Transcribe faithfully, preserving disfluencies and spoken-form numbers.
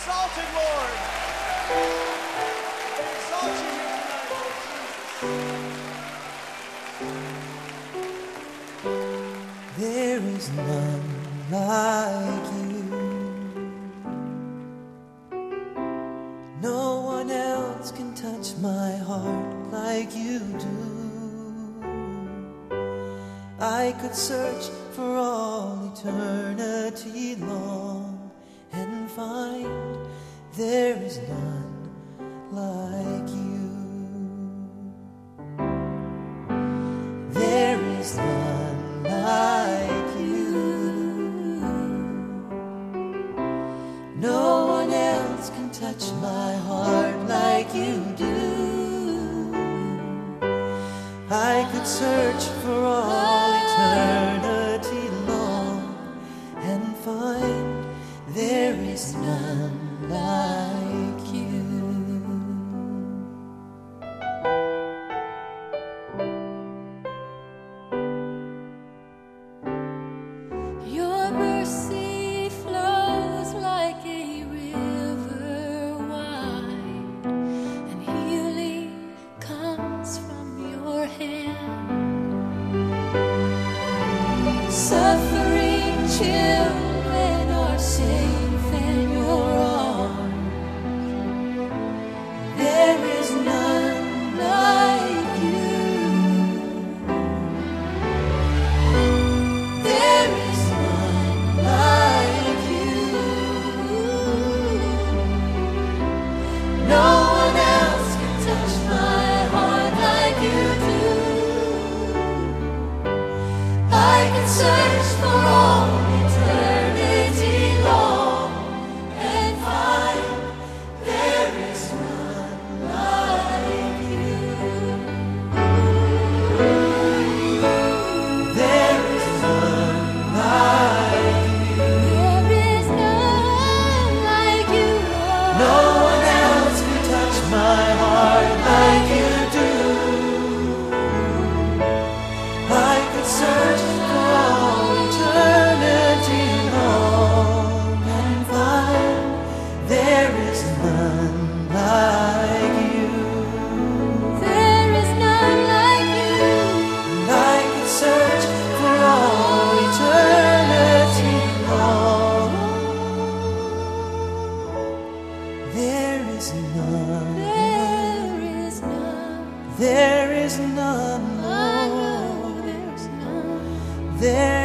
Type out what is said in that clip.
exalted, Lord. We exalt you here tonight, Lord Jesus. There is none like you. No one else can touch my heart like you do. I could search for all eternity long and find there is none like you. There is none like you. No one else can touch my heart like you do. I could search for all eternity long and find there is none like you. Your mercy flows like a river wide, and healing comes from your hand. Suffering children are safe in your arms. There is none like you. There is none like you. No one else can touch my heart like you do. I can search for all eternity long and find there is none like you. There is none like you. There is none like you, Lord. No one else can touch my heart like you do. I could search for all eternity long and find there is none like you. There is none like you. And I could search for all eternity long. There is none. There is none. There is none, I know Lord. there's none. There